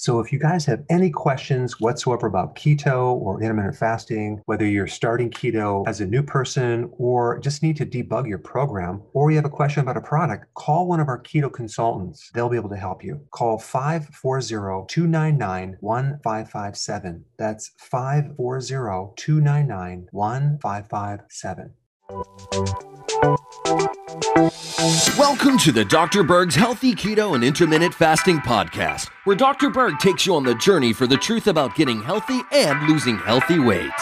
So if you guys have any questions whatsoever about keto or intermittent fasting, whether you're starting keto as a new person or just need to debug your program, or you have a question about a product, call one of our keto consultants. They'll be able to help you. Call 540-299-1557. That's 540-299-1557. Welcome to the Dr. Berg's Healthy Keto and Intermittent Fasting Podcast, where Dr. Berg takes you on the journey for the truth about getting healthy and losing healthy weight.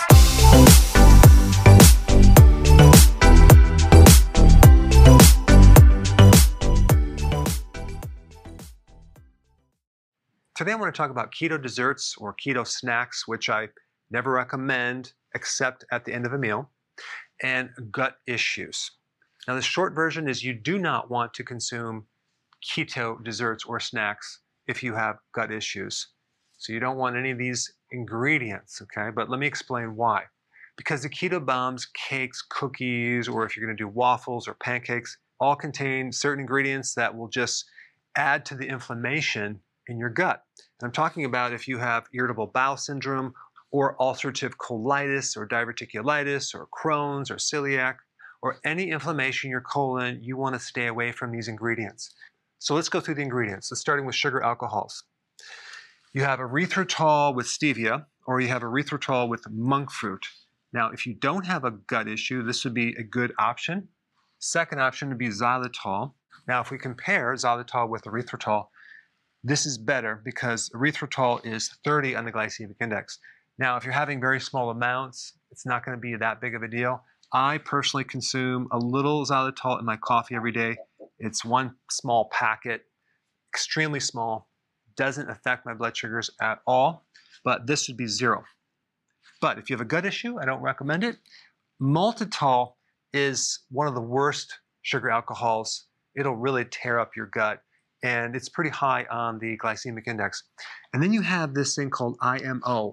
Today I want to talk about keto desserts or keto snacks, which I never recommend except at the end of a meal, and gut issues. Now, the short version is you do not want to consume keto desserts or snacks if you have gut issues. So you don't want any of these ingredients, okay? But let me explain why. Because the keto bombs, cakes, cookies, or if you're going to do waffles or pancakes, all contain certain ingredients that will just add to the inflammation in your gut. And I'm talking about if you have irritable bowel syndrome or ulcerative colitis or diverticulitis or Crohn's or celiac, or any inflammation in your colon, you want to stay away from these ingredients. So let's go through the ingredients. So starting with sugar alcohols. You have erythritol with stevia, or you have erythritol with monk fruit. Now, if you don't have a gut issue, this would be a good option. Second option would be xylitol. Now, if we compare xylitol with erythritol, this is better because erythritol is 30 on the glycemic index. Now, if you're having very small amounts, it's not going to be that big of a deal. I personally consume a little xylitol in my coffee every day. It's one small packet, extremely small, doesn't affect my blood sugars at all, but this would be 0. But if you have a gut issue, I don't recommend it. Maltitol is one of the worst sugar alcohols. It'll really tear up your gut, and it's pretty high on the glycemic index. And then you have this thing called IMO,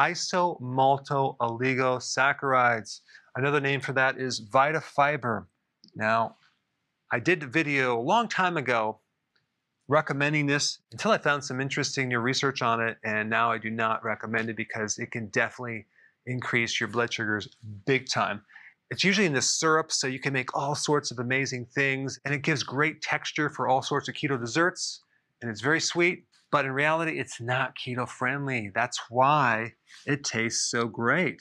isomalto-oligosaccharides. Another name for that is Vitafiber. Now, I did a video a long time ago recommending this until I found some interesting new research on it, and now I do not recommend it because it can definitely increase your blood sugars big time. It's usually in the syrup, so you can make all sorts of amazing things, and it gives great texture for all sorts of keto desserts, and it's very sweet, but in reality, it's not keto friendly. That's why it tastes so great.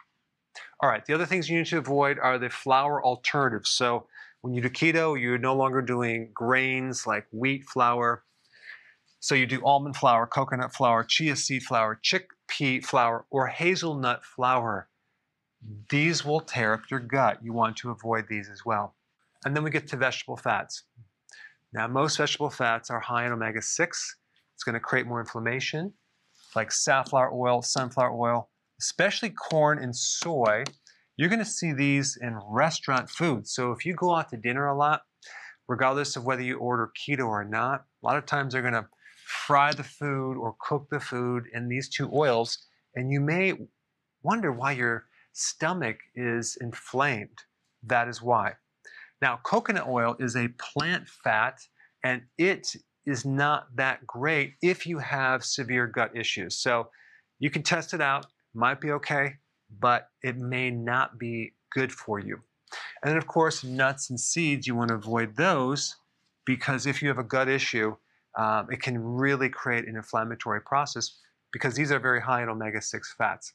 All right, the other things you need to avoid are the flour alternatives. So when you do keto, you're no longer doing grains like wheat flour. So you do almond flour, coconut flour, chia seed flour, chickpea flour, or hazelnut flour. These will tear up your gut. You want to avoid these as well. And then we get to vegetable fats. Now, most vegetable fats are high in omega-6. It's going to create more inflammation, like safflower oil, sunflower oil, especially corn and soy. You're going to see these in restaurant food. So if you go out to dinner a lot, regardless of whether you order keto or not, a lot of times they're going to fry the food or cook the food in these two oils, and you may wonder why your stomach is inflamed. That is why. Now, coconut oil is a plant fat, and it is not that great if you have severe gut issues. So you can test it out. Might be okay, but it may not be good for you. And then, of course, nuts and seeds, you want to avoid those because if you have a gut issue, it can really create an inflammatory process because these are very high in omega-6 fats.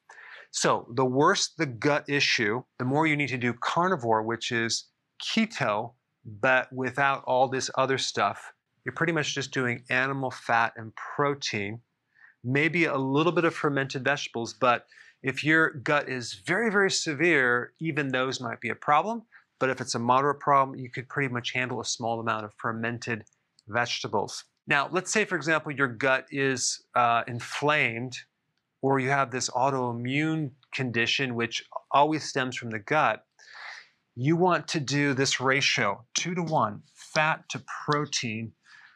So the worse the gut issue, the more you need to do carnivore, which is keto, but without all this other stuff. You're pretty much just doing animal fat and protein, maybe a little bit of fermented vegetables, but if your gut is very, very severe, even those might be a problem. But if it's a moderate problem, you could pretty much handle a small amount of fermented vegetables. Now, let's say, for example, your gut is inflamed, or you have this autoimmune condition, which always stems from the gut. You want to do this ratio, 2-to-1, fat to protein,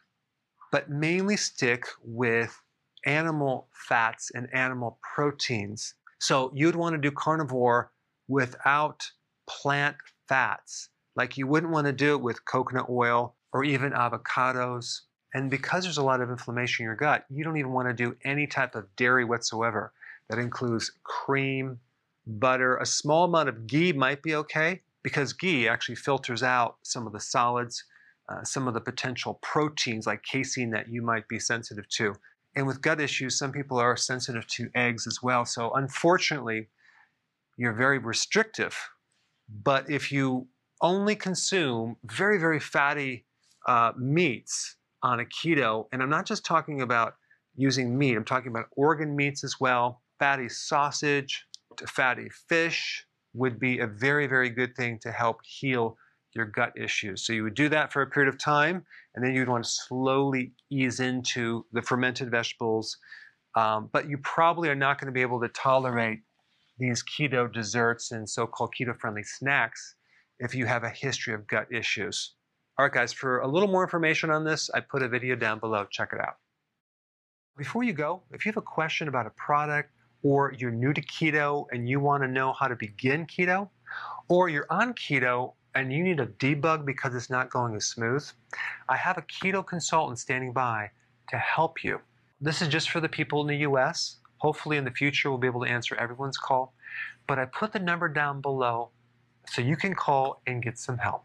but mainly stick with animal fats and animal proteins. So you'd want to do carnivore without plant fats. Like you wouldn't want to do it with coconut oil or even avocados. And because there's a lot of inflammation in your gut, you don't even want to do any type of dairy whatsoever. That includes cream, butter. A small amount of ghee might be okay because ghee actually filters out some of the solids, some of the potential proteins like casein that you might be sensitive to. And with gut issues, some people are sensitive to eggs as well. So unfortunately, you're very restrictive. But if you only consume very, very fatty meats on a keto, and I'm not just talking about using meat, I'm talking about organ meats as well. Fatty sausage, fatty fish would be a very, very good thing to help heal your gut issues. So you would do that for a period of time, and then you'd want to slowly ease into the fermented vegetables. But you probably are not going to be able to tolerate these keto desserts and so-called keto-friendly snacks if you have a history of gut issues. All right, guys, for a little more information on this, I put a video down below. Check it out. Before you go, if you have a question about a product, or you're new to keto and you want to know how to begin keto, or you're on keto and you need a debug because it's not going as smooth, I have a keto consultant standing by to help you. This is just for the people in the US. Hopefully in the future we'll be able to answer everyone's call. But I put the number down below so you can call and get some help.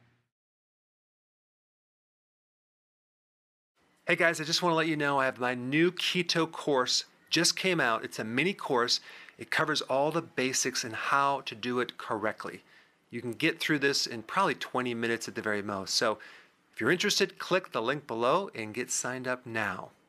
Hey guys, I just want to let you know I have my new keto course just came out. It's a mini course. It covers all the basics and how to do it correctly. You can get through this in probably 20 minutes at the very most. So if you're interested, click the link below and get signed up now.